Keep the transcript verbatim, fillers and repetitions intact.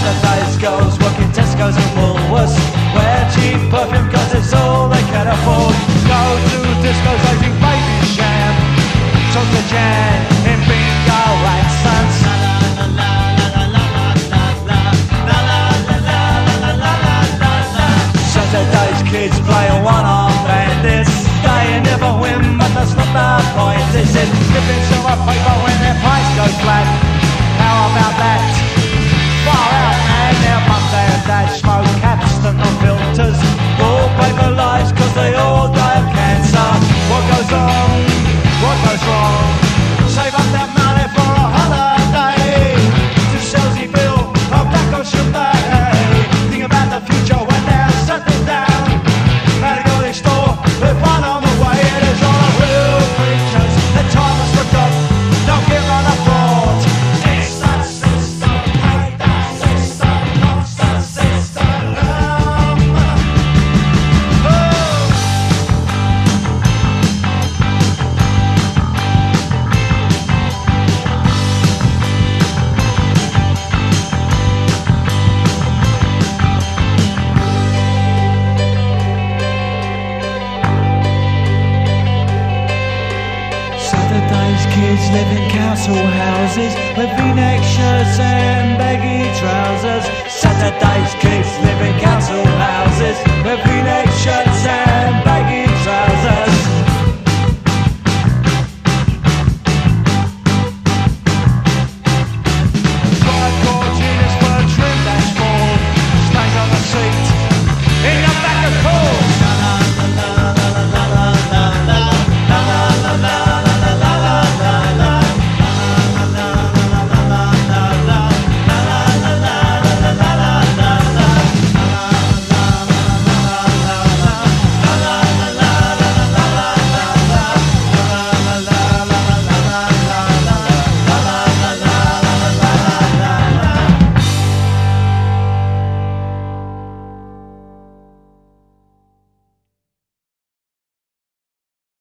Saturday's girls work in Tesco's and Woolworths, wear cheap perfume cause it's all they can afford. Go to discos raising baby sham, talk to Jan in bingo accents. Saturday's kids play a one-arm bandits. They never win, but that's not the point, is it? Flipping silver paper when their price goes flat. How about that? Far out, man. Their mums and dads smoke caps and no filters. Wallpaper lies cause they all die of cancer. What goes on? What goes wrong? Save up that money for a holiday to Selseyville or Black Ocean Bay. Think about the future when they're settled down. At a golden store with one on the way. It is all a real creatures that time has forgot. Don't give on a thought. It's the system, hate the system, loves the system. Saturday's kids live in council houses with V-neck shirts and